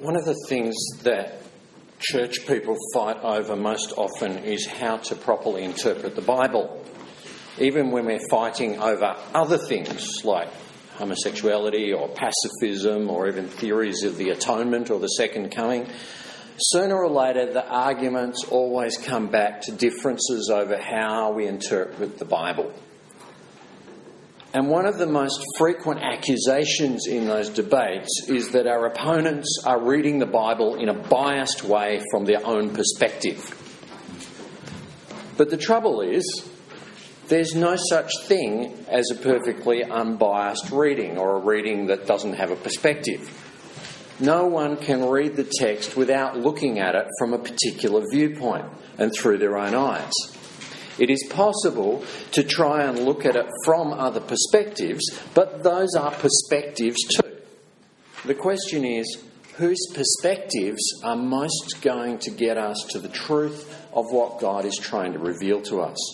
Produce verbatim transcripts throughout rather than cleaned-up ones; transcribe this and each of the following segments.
One of the things that church people fight over most often is how to properly interpret the Bible, even when we're fighting over other things like homosexuality or pacifism or even theories of the atonement or the second coming. Sooner or later, the arguments always come back to differences over how we interpret the Bible. And one of the most frequent accusations in those debates is that our opponents are reading the Bible in a biased way from their own perspective. But the trouble is, there's no such thing as a perfectly unbiased reading or a reading that doesn't have a perspective. No one can read the text without looking at it from a particular viewpoint and through their own eyes. It is possible to try and look at it from other perspectives, but those are perspectives too. The question is, whose perspectives are most going to get us to the truth of what God is trying to reveal to us?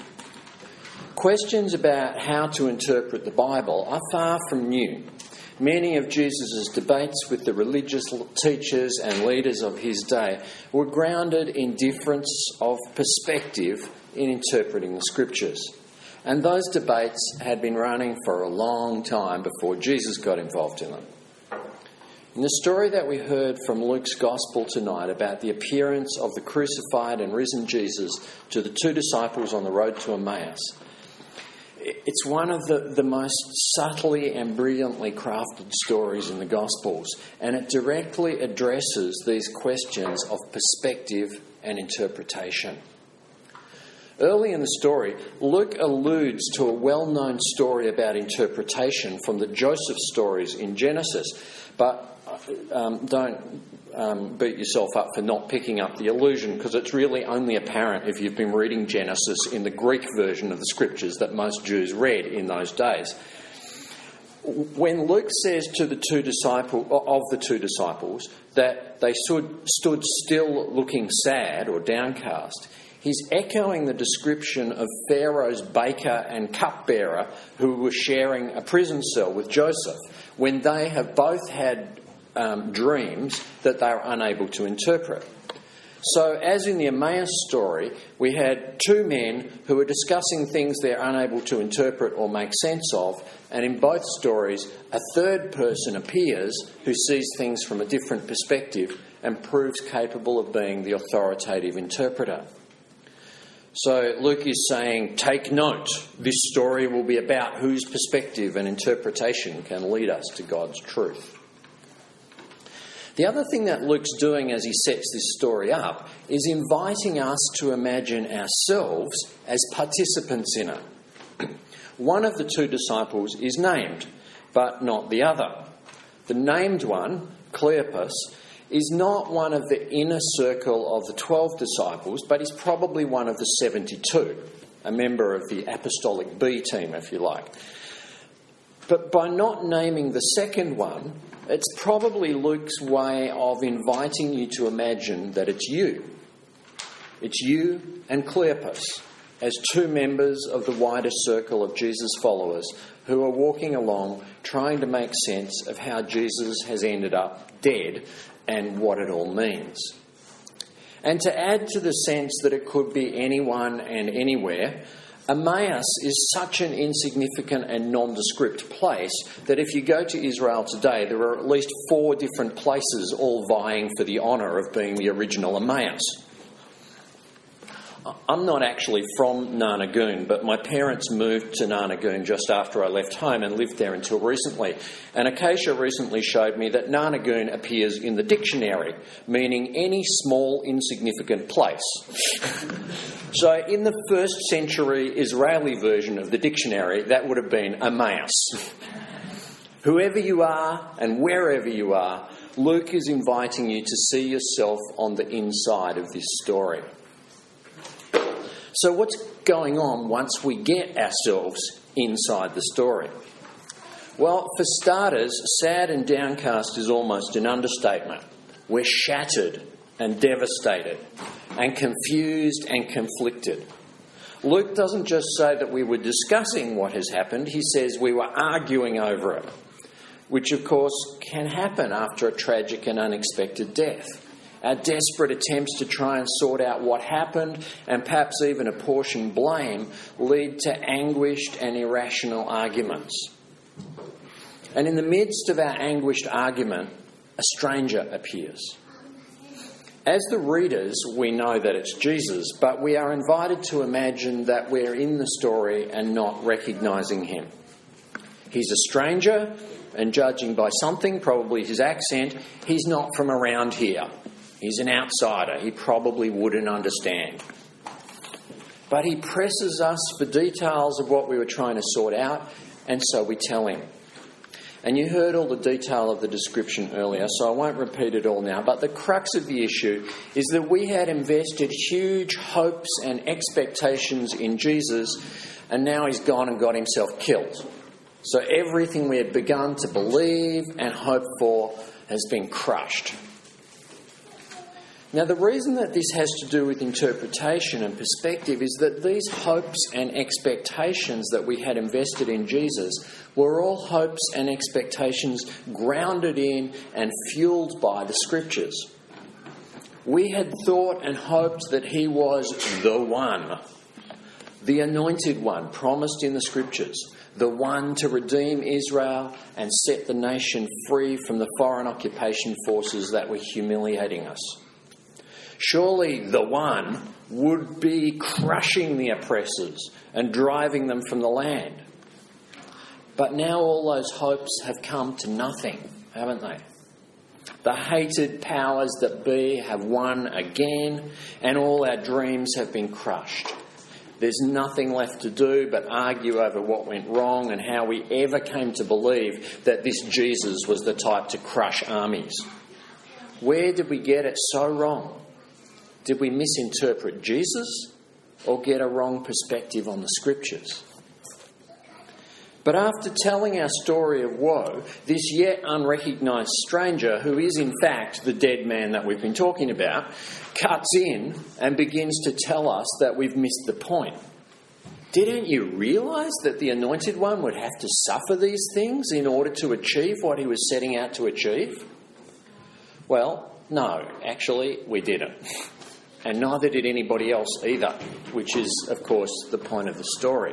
Questions about how to interpret the Bible are far from new. Many of Jesus' debates with the religious teachers and leaders of his day were grounded in difference of perspective in interpreting the Scriptures. And those debates had been running for a long time before Jesus got involved in them. In the story that we heard from Luke's Gospel tonight about the appearance of the crucified and risen Jesus to the two disciples on the road to Emmaus, it's one of the, the most subtly and brilliantly crafted stories in the Gospels, and it directly addresses these questions of perspective and interpretation. Early in the story, Luke alludes to a well-known story about interpretation from the Joseph stories in Genesis, but um, don't um, beat yourself up for not picking up the allusion, because it's really only apparent if you've been reading Genesis in the Greek version of the Scriptures that most Jews read in those days. When Luke says to the two disciples, of the two disciples, that they stood, stood still looking sad or downcast, he's echoing the description of Pharaoh's baker and cupbearer who were sharing a prison cell with Joseph when they have both had um, dreams that they are unable to interpret. So, as in the Emmaus story, we had two men who were discussing things they're unable to interpret or make sense of, and in both stories, a third person appears who sees things from a different perspective and proves capable of being the authoritative interpreter. So Luke is saying, take note, this story will be about whose perspective and interpretation can lead us to God's truth. The other thing that Luke's doing as he sets this story up is inviting us to imagine ourselves as participants in it. One of the two disciples is named, but not the other. The named one, Cleopas, is not one of the inner circle of the twelve disciples, but is probably one of the seventy-two, a member of the apostolic B team, if you like. But by not naming the second one, it's probably Luke's way of inviting you to imagine that it's you. It's you and Cleopas as two members of the wider circle of Jesus' followers who are walking along trying to make sense of how Jesus has ended up dead and what it all means. And to add to the sense that it could be anyone and anywhere, Emmaus is such an insignificant and nondescript place that if you go to Israel today, there are at least four different places all vying for the honour of being the original Emmaus. I'm not actually from Narnagoon, but my parents moved to Narnagoon just after I left home and lived there until recently. And Acacia recently showed me that Narnagoon appears in the dictionary, meaning any small, insignificant place. So in the first century Israeli version of the dictionary, that would have been Emmaus. Whoever you are and wherever you are, Luke is inviting you to see yourself on the inside of this story. So what's going on once we get ourselves inside the story? Well, for starters, sad and downcast is almost an understatement. We're shattered and devastated and confused and conflicted. Luke doesn't just say that we were discussing what has happened, he says we were arguing over it. which of course can happen after a tragic and unexpected death. Our desperate attempts to try and sort out what happened and perhaps even apportion blame lead to anguished and irrational arguments. And in the midst of our anguished argument, a stranger appears. As the readers, we know that it's Jesus, but we are invited to imagine that we're in the story and not recognising him. He's a stranger, and judging by something, probably his accent, he's not from around here. He's an outsider. He probably wouldn't understand. But he presses us for details of what we were trying to sort out, and so we tell him. And you heard all the detail of the description earlier, so I won't repeat it all now. But the crux of the issue is that we had invested huge hopes and expectations in Jesus, and now he's gone and got himself killed. So everything we had begun to believe and hope for has been crushed. Now, the reason that this has to do with interpretation and perspective is that these hopes and expectations that we had invested in Jesus were all hopes and expectations grounded in and fueled by the Scriptures. We had thought and hoped that he was the one, the anointed one promised in the Scriptures, the one to redeem Israel and set the nation free from the foreign occupation forces that were humiliating us. Surely the one would be crushing the oppressors and driving them from the land. But now all those hopes have come to nothing, haven't they? The hated powers that be have won again, and all our dreams have been crushed. There's nothing left to do but argue over what went wrong and how we ever came to believe that this Jesus was the type to crush armies. Where did we get it so wrong? Did we misinterpret Jesus or get a wrong perspective on the Scriptures? But after telling our story of woe, this yet unrecognised stranger, who is in fact the dead man that we've been talking about, cuts in and begins to tell us that we've missed the point. Didn't you realise that the Anointed One would have to suffer these things in order to achieve what he was setting out to achieve? Well, no, actually we didn't. And neither did anybody else either, which is, of course, the point of the story.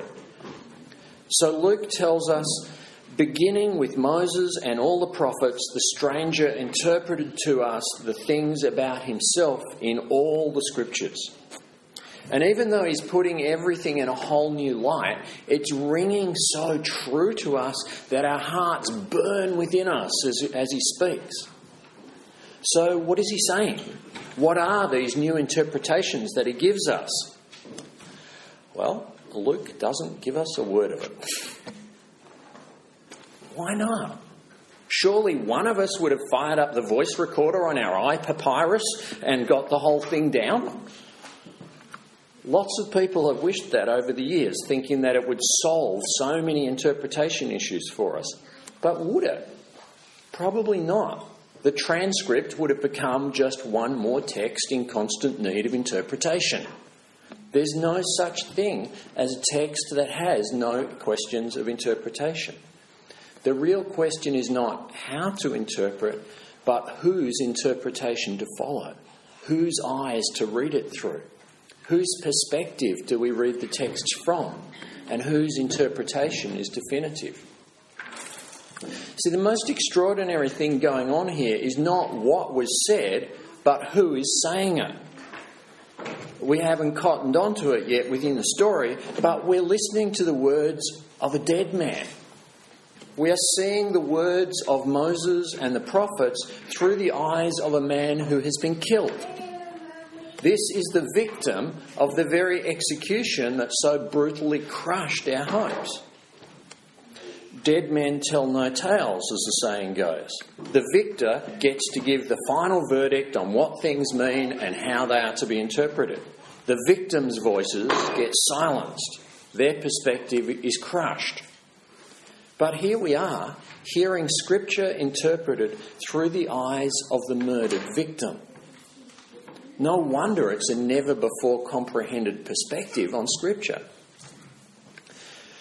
So Luke tells us, beginning with Moses and all the prophets, the stranger interpreted to us the things about himself in all the Scriptures. And even though he's putting everything in a whole new light, it's ringing so true to us that our hearts burn within us as, as he speaks. So what is he saying? What are these new interpretations that he gives us? Well, Luke doesn't give us a word of it. Why not? Surely one of us would have fired up the voice recorder on our iPapyrus and got the whole thing down. Lots of people have wished that over the years, thinking that it would solve so many interpretation issues for us. But would it? Probably not. The transcript would have become just one more text in constant need of interpretation. There's no such thing as a text that has no questions of interpretation. The real question is not how to interpret, but whose interpretation to follow, whose eyes to read it through, whose perspective do we read the text from, and whose interpretation is definitive. See, the most extraordinary thing going on here is not what was said, but who is saying it. We haven't cottoned onto it yet within the story, but we're listening to the words of a dead man. We are seeing the words of Moses and the prophets through the eyes of a man who has been killed. This is the victim of the very execution that so brutally crushed our hopes. Dead men tell no tales, as the saying goes. The victor gets to give the final verdict on what things mean and how they are to be interpreted. The victim's voices get silenced. Their perspective is crushed. But here we are, hearing Scripture interpreted through the eyes of the murdered victim. No wonder it's a never-before-comprehended perspective on Scripture.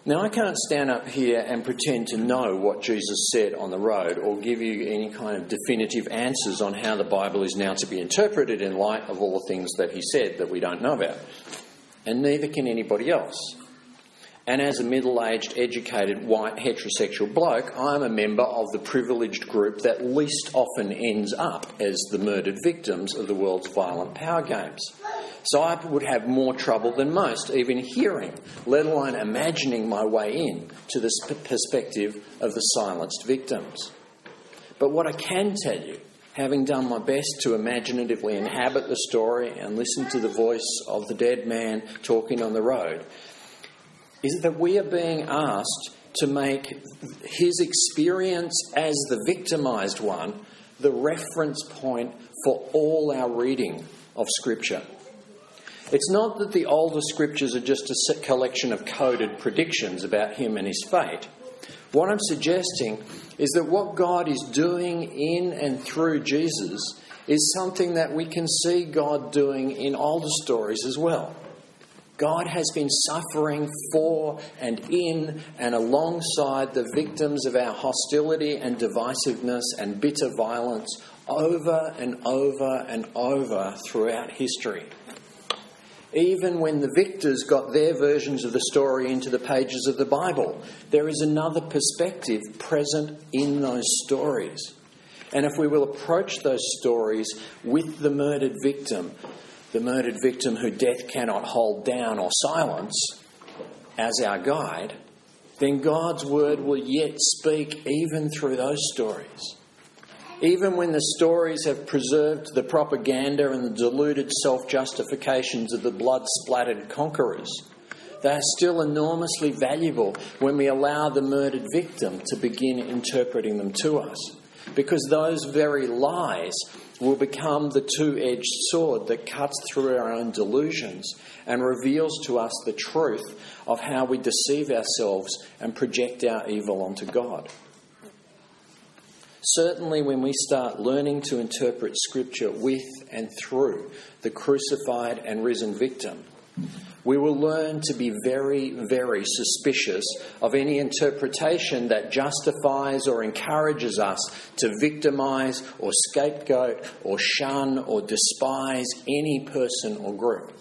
Now, I can't stand up here and pretend to know what Jesus said on the road or give you any kind of definitive answers on how the Bible is now to be interpreted in light of all the things that he said that we don't know about. And neither can anybody else. And as a middle-aged, educated, white, heterosexual bloke, I'm a member of the privileged group that least often ends up as the murdered victims of the world's violent power games. So I would have more trouble than most even hearing, let alone imagining my way in to the perspective of the silenced victims. But what I can tell you, having done my best to imaginatively inhabit the story and listen to the voice of the dead man talking on the road, is that we are being asked to make his experience as the victimised one the reference point for all our reading of Scripture. It's not that the older Scriptures are just a collection of coded predictions about him and his fate. What I'm suggesting is that what God is doing in and through Jesus is something that we can see God doing in older stories as well. God has been suffering for and in and alongside the victims of our hostility and divisiveness and bitter violence over and over and over throughout history. Even when the victors got their versions of the story into the pages of the Bible, there is another perspective present in those stories. And if we will approach those stories with the murdered victim, the murdered victim who death cannot hold down or silence, as our guide, then God's word will yet speak even through those stories. Even when the stories have preserved the propaganda and the deluded self-justifications of the blood-splattered conquerors, they are still enormously valuable when we allow the murdered victim to begin interpreting them to us. Because those very lies will become the two-edged sword that cuts through our own delusions and reveals to us the truth of how we deceive ourselves and project our evil onto God. Certainly when we start learning to interpret Scripture with and through the crucified and risen victim, we will learn to be very, very suspicious of any interpretation that justifies or encourages us to victimise or scapegoat or shun or despise any person or group.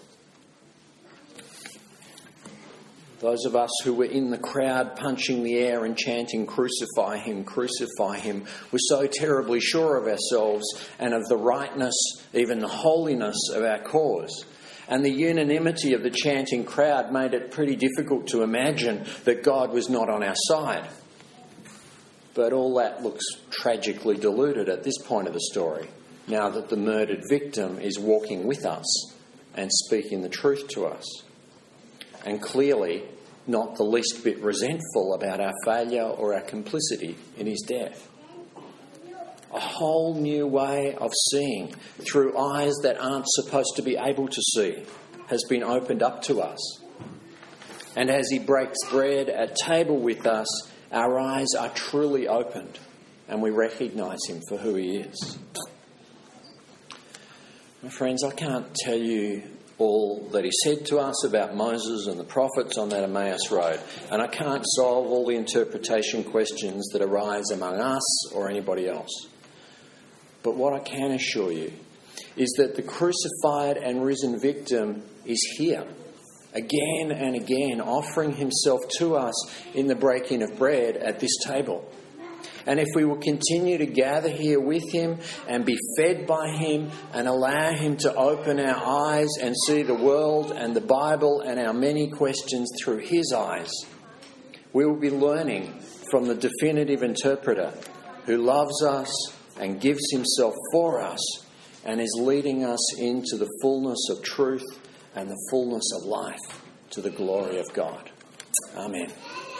Those of us who were in the crowd punching the air and chanting, "Crucify him, crucify him," were so terribly sure of ourselves and of the rightness, even the holiness of our cause. And the unanimity of the chanting crowd made it pretty difficult to imagine that God was not on our side. But all that looks tragically diluted at this point of the story, now that the murdered victim is walking with us and speaking the truth to us. And clearly not the least bit resentful about our failure or our complicity in his death. A whole new way of seeing through eyes that aren't supposed to be able to see has been opened up to us. And as he breaks bread at table with us, our eyes are truly opened and we recognise him for who he is. My friends, I can't tell you all that he said to us about Moses and the prophets on that Emmaus road, and I can't solve all the interpretation questions that arise among us or anybody else. But what I can assure you is that the crucified and risen victim is here, again and again, offering himself to us in the breaking of bread at this table. And if we will continue to gather here with him and be fed by him and allow him to open our eyes and see the world and the Bible and our many questions through his eyes, we will be learning from the definitive interpreter who loves us and gives himself for us and is leading us into the fullness of truth and the fullness of life to the glory of God. Amen.